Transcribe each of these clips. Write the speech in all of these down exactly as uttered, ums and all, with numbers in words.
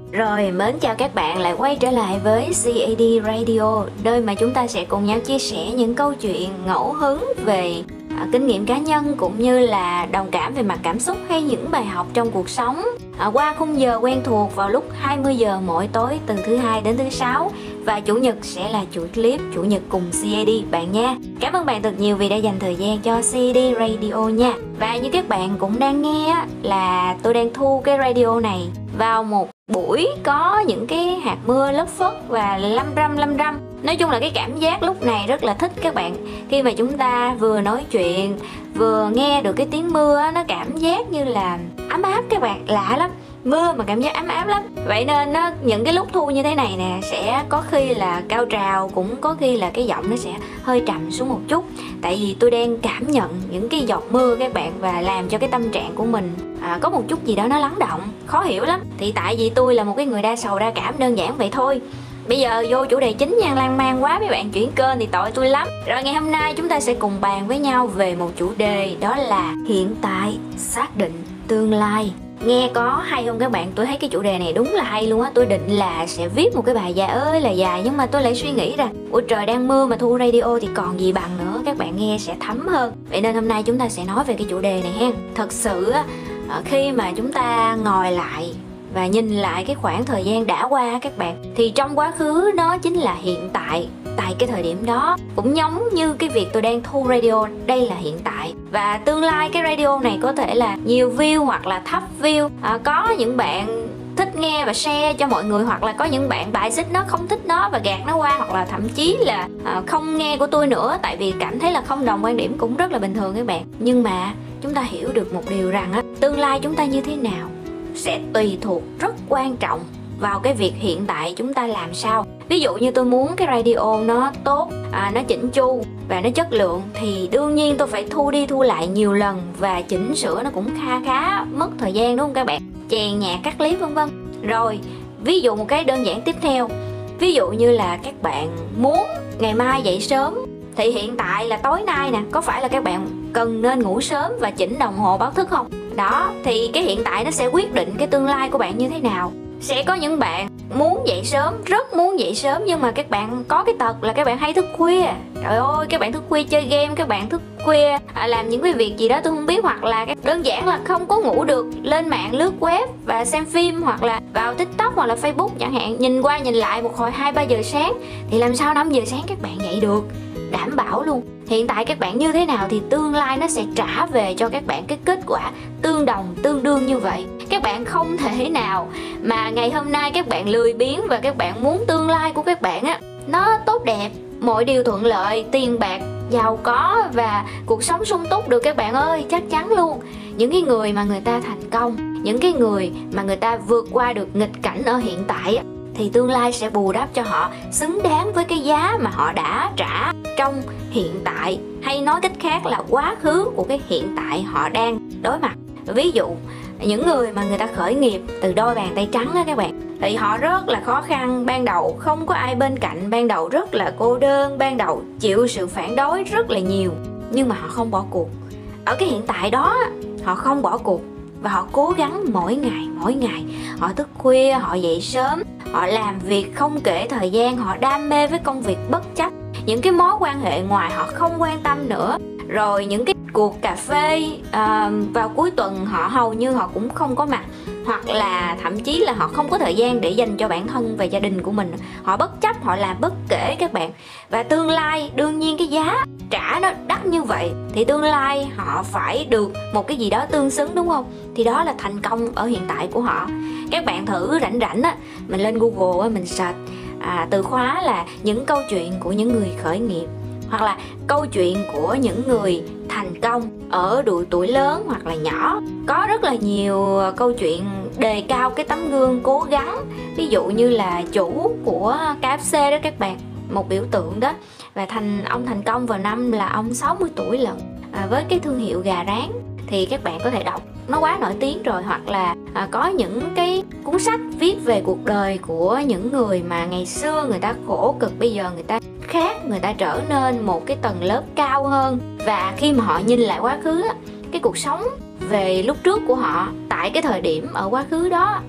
Rồi, mến chào các bạn lại quay trở lại với xê a đê Radio, nơi mà chúng ta sẽ cùng nhau chia sẻ những câu chuyện ngẫu hứng về à, kinh nghiệm cá nhân cũng như là đồng cảm về mặt cảm xúc hay những bài học trong cuộc sống à, qua khung giờ quen thuộc vào lúc hai mươi giờ mỗi tối từ thứ hai đến thứ sáu, và chủ nhật sẽ là chuỗi clip chủ nhật cùng xê a đê bạn nha. Cảm ơn bạn thật nhiều vì đã dành thời gian cho xê a đê Radio nha. Và như các bạn cũng đang nghe là tôi đang thu cái radio này vào một buổi có những cái hạt mưa lất phất và lâm râm lâm râm. Nói chung là cái cảm giác lúc này rất là thích các bạn. Khi mà chúng ta vừa nói chuyện, vừa nghe được cái tiếng mưa, nó cảm giác như là ấm áp các bạn, lạ lắm. Mưa mà cảm giác ấm áp lắm. Vậy nên nó, những cái lúc thu như thế này nè, sẽ có khi là cao trào, cũng có khi là cái giọng nó sẽ hơi trầm xuống một chút. Tại vì tôi đang cảm nhận những cái giọt mưa các bạn, và làm cho cái tâm trạng của mình à, có một chút gì đó nó lắng động, khó hiểu lắm. Thì tại vì tôi là một cái người đa sầu đa cảm, đơn giản vậy thôi. Bây giờ vô chủ đề chính nha, lan man quá mấy bạn, chuyển kênh thì tội tôi lắm. Rồi ngày hôm nay chúng ta sẽ cùng bàn với nhau về một chủ đề, đó là hiện tại xác định tương lai. Nghe có hay không các bạn? Tôi thấy cái chủ đề này đúng là hay luôn á. Tôi định là sẽ viết một cái bài dài ơi là dài, nhưng mà tôi lại suy nghĩ ra ủa trời đang mưa mà thu radio thì còn gì bằng nữa, các bạn nghe sẽ thấm hơn. Vậy nên hôm nay chúng ta sẽ nói về cái chủ đề này ha. Thật sự á, khi mà chúng ta ngồi lại và nhìn lại cái khoảng thời gian đã qua các bạn, thì trong quá khứ nó chính là hiện tại tại cái thời điểm đó. Cũng giống như cái việc tôi đang thu radio, đây là hiện tại. Và tương lai cái radio này có thể là nhiều view hoặc là thấp view. à, Có những bạn thích nghe và share cho mọi người, hoặc là có những bạn bài xích nó, không thích nó và gạt nó qua, hoặc là thậm chí là à, không nghe của tôi nữa tại vì cảm thấy là không đồng quan điểm, cũng rất là bình thường các bạn. Nhưng mà chúng ta hiểu được một điều rằng á, tương lai chúng ta như thế nào sẽ tùy thuộc rất quan trọng vào cái việc hiện tại chúng ta làm sao. Ví dụ như tôi muốn cái radio nó tốt, à, nó chỉnh chu và nó chất lượng, thì đương nhiên tôi phải thu đi thu lại nhiều lần, và chỉnh sửa nó cũng kha khá mất thời gian, đúng không các bạn? Chèn nhạc, cắt clip vân vân. Rồi ví dụ một cái đơn giản tiếp theo, ví dụ như là các bạn muốn ngày mai dậy sớm, thì hiện tại là tối nay nè, có phải là các bạn cần nên ngủ sớm và chỉnh đồng hồ báo thức không? Đó, thì cái hiện tại nó sẽ quyết định cái tương lai của bạn như thế nào. Sẽ có những bạn muốn dậy sớm, rất muốn dậy sớm, nhưng mà các bạn có cái tật là các bạn hay thức khuya. Trời ơi, các bạn thức khuya chơi game, các bạn thức khuya à, làm những cái việc gì đó tôi không biết, hoặc là đơn giản là không có ngủ được, lên mạng lướt web và xem phim, hoặc là vào TikTok hoặc là Facebook chẳng hạn, nhìn qua nhìn lại một hồi hai ba giờ sáng. Thì làm sao năm giờ sáng các bạn dậy được? Đảm bảo luôn, hiện tại các bạn như thế nào thì tương lai nó sẽ trả về cho các bạn cái kết quả tương đồng, tương đương như vậy. Các bạn không thể nào mà ngày hôm nay các bạn lười biếng và các bạn muốn tương lai của các bạn á nó tốt đẹp, mọi điều thuận lợi, tiền bạc, giàu có và cuộc sống sung túc được các bạn ơi. Chắc chắn luôn, những cái người mà người ta thành công, những cái người mà người ta vượt qua được nghịch cảnh ở hiện tại á, thì tương lai sẽ bù đắp cho họ xứng đáng với cái giá mà họ đã trả trong hiện tại, hay nói cách khác là quá khứ của cái hiện tại họ đang đối mặt. Ví dụ những người mà người ta khởi nghiệp từ đôi bàn tay trắng á các bạn, thì họ rất là khó khăn, ban đầu không có ai bên cạnh, ban đầu rất là cô đơn, ban đầu chịu sự phản đối rất là nhiều, nhưng mà họ không bỏ cuộc. Ở cái hiện tại đó họ không bỏ cuộc, và họ cố gắng mỗi ngày mỗi ngày. Họ thức khuya, họ dậy sớm, họ làm việc không kể thời gian, họ đam mê với công việc bất chấp những cái mối quan hệ ngoài họ không quan tâm nữa. Rồi những cái cuộc cà phê à, vào cuối tuần họ hầu như họ cũng không có mặt, hoặc là thậm chí là họ không có thời gian để dành cho bản thân và gia đình của mình. Họ bất chấp, họ làm bất kể các bạn. Và tương lai đương nhiên cái giá trả nó đắt như vậy, thì tương lai họ phải được một cái gì đó tương xứng, đúng không? Thì đó là thành công ở hiện tại của họ. Các bạn thử rảnh rảnh á, mình lên Google á, mình search à, từ khóa là những câu chuyện của những người khởi nghiệp, hoặc là câu chuyện của những người thành công ở độ tuổi lớn hoặc là nhỏ. Có rất là nhiều câu chuyện đề cao cái tấm gương cố gắng. Ví dụ như là chủ của ca ép xê đó các bạn, một biểu tượng đó. Và thành ông thành công vào năm là ông sáu mươi tuổi lận, à, với cái thương hiệu gà rán. Thì các bạn có thể đọc, nó quá nổi tiếng rồi. Hoặc là à, có những cái cuốn sách viết về cuộc đời của những người mà ngày xưa người ta khổ cực, bây giờ người ta khác, người ta trở nên một cái tầng lớp cao hơn. Và khi mà họ nhìn lại quá khứ, cái cuộc sống về lúc trước của họ tại cái thời điểm ở quá khứ đó,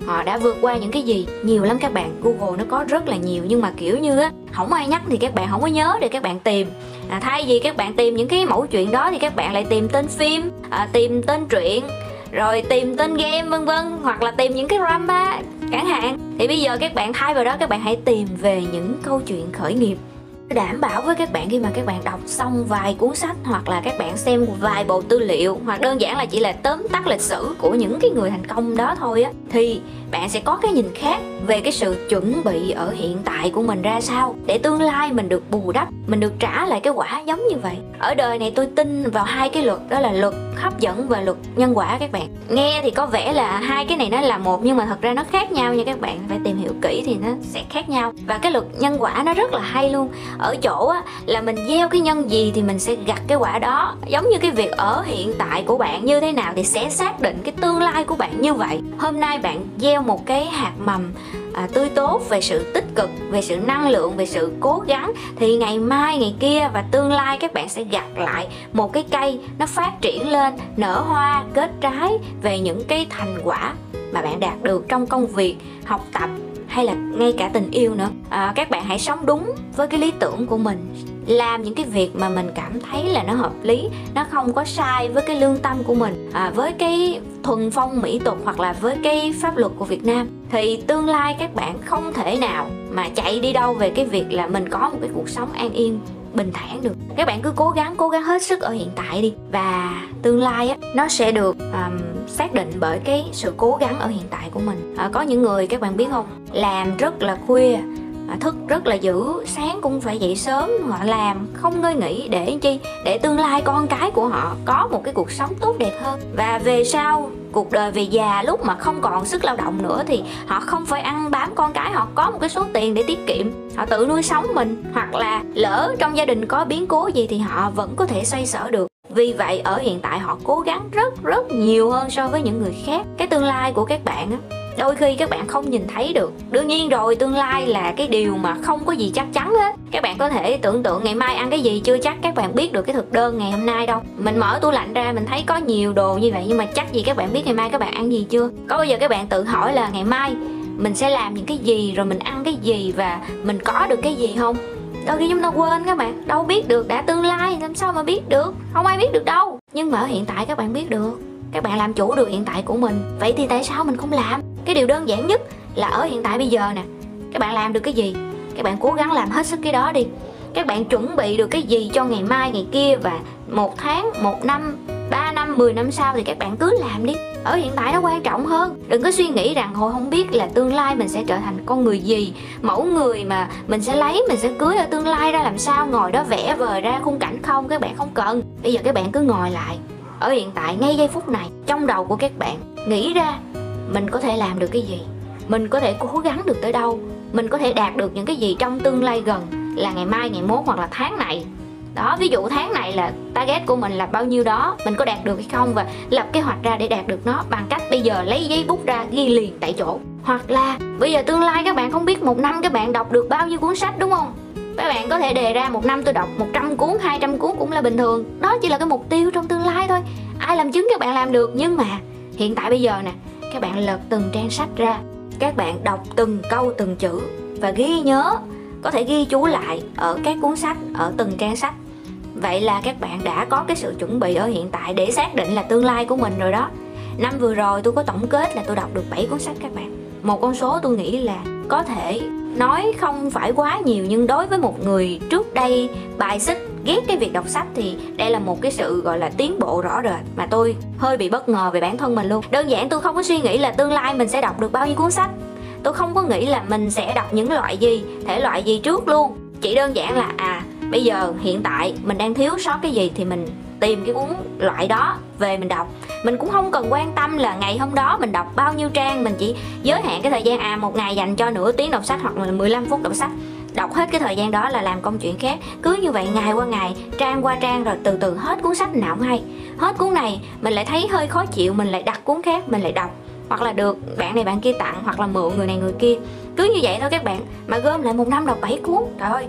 họ đã vượt qua những cái gì. Nhiều lắm các bạn, Google nó có rất là nhiều, nhưng mà kiểu như á không ai nhắc thì các bạn không có nhớ để các bạn tìm. À, thay vì các bạn tìm những cái mẫu chuyện đó thì các bạn lại tìm tên phim, à, tìm tên truyện, rồi tìm tên game vân vân, hoặc là tìm những cái drama chẳng hạn. Thì bây giờ các bạn thay vào đó các bạn hãy tìm về những câu chuyện khởi nghiệp. Đảm bảo với các bạn khi mà các bạn đọc xong vài cuốn sách, hoặc là các bạn xem vài bộ tư liệu, hoặc đơn giản là chỉ là tóm tắt lịch sử của những cái người thành công đó thôi á, thì bạn sẽ có cái nhìn khác về cái sự chuẩn bị ở hiện tại của mình ra sao, để tương lai mình được bù đắp, mình được trả lại cái quả giống như vậy. Ở đời này tôi tin vào hai cái luật, đó là luật hấp dẫn và luật nhân quả các bạn. Nghe thì có vẻ là hai cái này nó là một, nhưng mà thật ra nó khác nhau nha các bạn, phải tìm hiểu kỹ thì nó sẽ khác nhau. Và cái luật nhân quả nó rất là hay luôn, ở chỗ á, là mình gieo cái nhân gì thì mình sẽ gặt cái quả đó. Giống như cái việc ở hiện tại của bạn như thế nào thì sẽ xác định cái tương lai của bạn như vậy. Hôm nay bạn gieo một cái hạt mầm à, tươi tốt về sự tích cực, về sự năng lượng, về sự cố gắng, thì ngày mai ngày kia và tương lai các bạn sẽ gặt lại một cái cây nó phát triển lên, nở hoa, kết trái về những cái thành quả mà bạn đạt được trong công việc, học tập hay là ngay cả tình yêu nữa. À, các bạn hãy sống đúng với cái lý tưởng của mình, làm những cái việc mà mình cảm thấy là nó hợp lý, nó không có sai với cái lương tâm của mình, à, với cái thuần phong mỹ tục hoặc là với cái pháp luật của Việt Nam, thì tương lai các bạn không thể nào mà chạy đi đâu về cái việc là mình có một cái cuộc sống an yên bình thản được. Các bạn cứ cố gắng cố gắng hết sức ở hiện tại đi, và tương lai á nó sẽ được um, xác định bởi cái sự cố gắng ở hiện tại của mình. À, có những người các bạn biết không, làm rất là khuya, à, thức rất là dữ, sáng cũng phải dậy sớm, họ làm không ngơi nghỉ để chi, để tương lai con cái của họ có một cái cuộc sống tốt đẹp hơn. Và về sau cuộc đời về già, lúc mà không còn sức lao động nữa thì họ không phải ăn bám con cái, họ có một cái số tiền để tiết kiệm, họ tự nuôi sống mình, hoặc là lỡ trong gia đình có biến cố gì thì họ vẫn có thể xoay sở được. Vì vậy ở hiện tại họ cố gắng rất rất nhiều hơn so với những người khác. Cái tương lai của các bạn á, đôi khi các bạn không nhìn thấy được. Đương nhiên rồi, tương lai là cái điều mà không có gì chắc chắn hết. Các bạn có thể tưởng tượng ngày mai ăn cái gì, chưa chắc các bạn biết được cái thực đơn ngày hôm nay đâu. Mình mở tủ lạnh ra mình thấy có nhiều đồ như vậy, nhưng mà chắc gì các bạn biết ngày mai các bạn ăn gì chưa? Có bao giờ các bạn tự hỏi là ngày mai mình sẽ làm những cái gì, rồi mình ăn cái gì và mình có được cái gì không? Đôi khi chúng ta quên các bạn, đâu biết được, đã tương lai làm sao mà biết được, không ai biết được đâu. Nhưng mà ở hiện tại các bạn biết được, các bạn làm chủ được hiện tại của mình. Vậy thì tại sao mình không làm? Cái điều đơn giản nhất là ở hiện tại bây giờ nè, các bạn làm được cái gì, các bạn cố gắng làm hết sức cái đó đi. Các bạn chuẩn bị được cái gì cho ngày mai ngày kia, và một tháng, một năm, ba năm, mười năm sau thì các bạn cứ làm đi. Ở hiện tại nó quan trọng hơn. Đừng có suy nghĩ rằng hồi không biết là tương lai mình sẽ trở thành con người gì, mẫu người mà mình sẽ lấy, mình sẽ cưới ở tương lai ra làm sao, ngồi đó vẽ vời ra khung cảnh không. Các bạn không cần. Bây giờ các bạn cứ ngồi lại ở hiện tại, ngay giây phút này, trong đầu của các bạn nghĩ ra mình có thể làm được cái gì, mình có thể cố gắng được tới đâu, mình có thể đạt được những cái gì trong tương lai gần, là ngày mai, ngày mốt hoặc là tháng này. Đó, ví dụ tháng này là target của mình là bao nhiêu đó, mình có đạt được hay không, và lập kế hoạch ra để đạt được nó bằng cách bây giờ lấy giấy bút ra ghi liền tại chỗ. Hoặc là bây giờ tương lai các bạn không biết một năm các bạn đọc được bao nhiêu cuốn sách, đúng không? Các bạn có thể đề ra một năm tôi đọc một trăm cuốn, hai trăm cuốn cũng là bình thường. Đó chỉ là cái mục tiêu trong tương lai thôi. Ai làm chứng các bạn làm được. Nhưng mà hiện tại bây giờ nè, các bạn lật từng trang sách ra, các bạn đọc từng câu từng chữ và ghi nhớ, có thể ghi chú lại ở các cuốn sách, ở từng trang sách. Vậy là các bạn đã có cái sự chuẩn bị ở hiện tại để xác định là tương lai của mình rồi đó. Năm vừa rồi tôi có tổng kết là tôi đọc được bảy cuốn sách các bạn. Một con số tôi nghĩ là có thể nói không phải quá nhiều, nhưng đối với một người trước đây bài xích, ghét cái việc đọc sách thì đây là một cái sự gọi là tiến bộ rõ rệt mà tôi hơi bị bất ngờ về bản thân mình luôn. Đơn giản tôi không có suy nghĩ là tương lai mình sẽ đọc được bao nhiêu cuốn sách. Tôi không có nghĩ là mình sẽ đọc những loại gì, thể loại gì trước luôn. Chỉ đơn giản là à bây giờ hiện tại mình đang thiếu sót cái gì thì mình tìm cái cuốn loại đó về mình đọc. Mình cũng không cần quan tâm là ngày hôm đó mình đọc bao nhiêu trang, mình chỉ giới hạn cái thời gian à một ngày dành cho nửa tiếng đọc sách hoặc là mười lăm phút đọc sách. Đọc hết cái thời gian đó là làm công chuyện khác. Cứ như vậy ngày qua ngày, trang qua trang, rồi từ từ hết cuốn sách nào cũng hay. Hết cuốn này mình lại thấy hơi khó chịu, mình lại đặt cuốn khác mình lại đọc, hoặc là được bạn này bạn kia tặng, hoặc là mượn người này người kia. Cứ như vậy thôi các bạn, mà gom lại một năm đọc bảy cuốn. Trời ơi,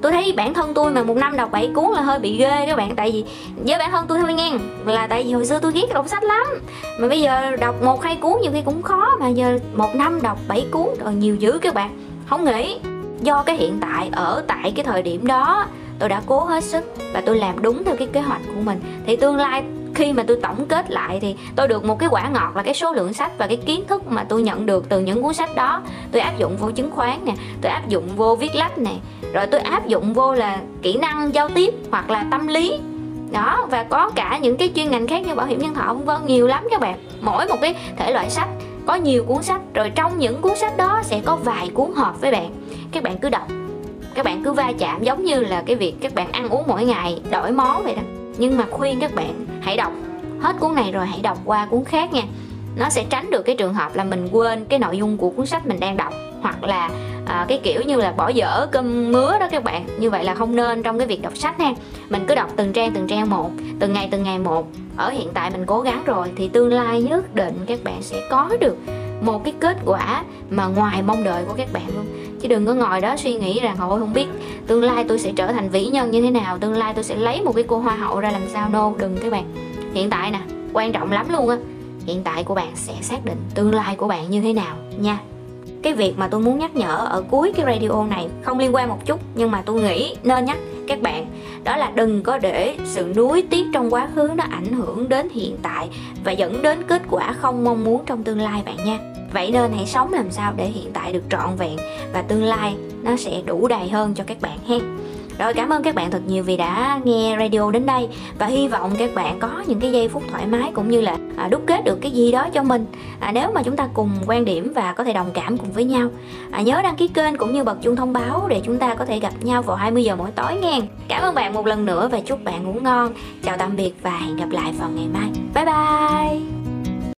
Tôi thấy bản thân tôi mà một năm đọc bảy cuốn là hơi bị ghê các bạn. Tại vì với bản thân tôi thôi nghe, là tại vì hồi xưa tôi ghét đọc sách lắm, mà bây giờ đọc một hai cuốn nhiều khi cũng khó, mà giờ một năm đọc bảy cuốn rồi nhiều dữ các bạn. Không nghĩ do cái hiện tại ở tại cái thời điểm đó tôi đã cố hết sức và tôi làm đúng theo cái kế hoạch của mình, thì tương lai khi mà tôi tổng kết lại thì tôi được một cái quả ngọt là cái số lượng sách và cái kiến thức mà tôi nhận được từ những cuốn sách đó. Tôi áp dụng vô chứng khoán nè, tôi áp dụng vô viết lách nè, rồi tôi áp dụng vô là kỹ năng giao tiếp hoặc là tâm lý đó, và có cả những cái chuyên ngành khác như bảo hiểm nhân thọ vân vân, nhiều lắm các bạn. Mỗi một cái thể loại sách có nhiều cuốn sách, rồi trong những cuốn sách đó sẽ có vài cuốn hợp với bạn. Các bạn cứ đọc, các bạn cứ va chạm, giống như là cái việc các bạn ăn uống mỗi ngày đổi món vậy đó. Nhưng mà khuyên các bạn hãy đọc hết cuốn này rồi hãy đọc qua cuốn khác nha. Nó sẽ tránh được cái trường hợp là mình quên cái nội dung của cuốn sách mình đang đọc, hoặc là à, cái kiểu như là bỏ dở cơm mứa đó các bạn. Như vậy là không nên trong cái việc đọc sách ha. Mình cứ đọc từng trang từng trang một, từng ngày từng ngày một. Ở hiện tại mình cố gắng rồi thì tương lai nhất định các bạn sẽ có được một cái kết quả mà ngoài mong đợi của các bạn luôn. Chứ đừng có ngồi đó suy nghĩ rằng ôi không biết tương lai tôi sẽ trở thành vĩ nhân như thế nào, tương lai tôi sẽ lấy một cái cô hoa hậu ra làm sao. No, đừng các bạn. Hiện tại nè, quan trọng lắm luôn á. Hiện tại của bạn sẽ xác định tương lai của bạn như thế nào nha. Cái việc mà tôi muốn nhắc nhở ở cuối cái radio này không liên quan một chút, nhưng mà tôi nghĩ nên nhắc các bạn, đó là đừng có để sự nuối tiếc trong quá khứ nó ảnh hưởng đến hiện tại và dẫn đến kết quả không mong muốn trong tương lai bạn nha. Vậy nên hãy sống làm sao để hiện tại được trọn vẹn và tương lai nó sẽ đủ đầy hơn cho các bạn ha. Rồi, cảm ơn các bạn thật nhiều vì đã nghe radio đến đây, và hy vọng các bạn có những cái giây phút thoải mái cũng như là à, đúc kết được cái gì đó cho mình. À, nếu mà chúng ta cùng quan điểm và có thể đồng cảm cùng với nhau, à, nhớ đăng ký kênh cũng như bật chuông thông báo để chúng ta có thể gặp nhau vào hai mươi giờ mỗi tối nha. Cảm ơn bạn một lần nữa và chúc bạn ngủ ngon. Chào tạm biệt và hẹn gặp lại vào ngày mai. Bye bye.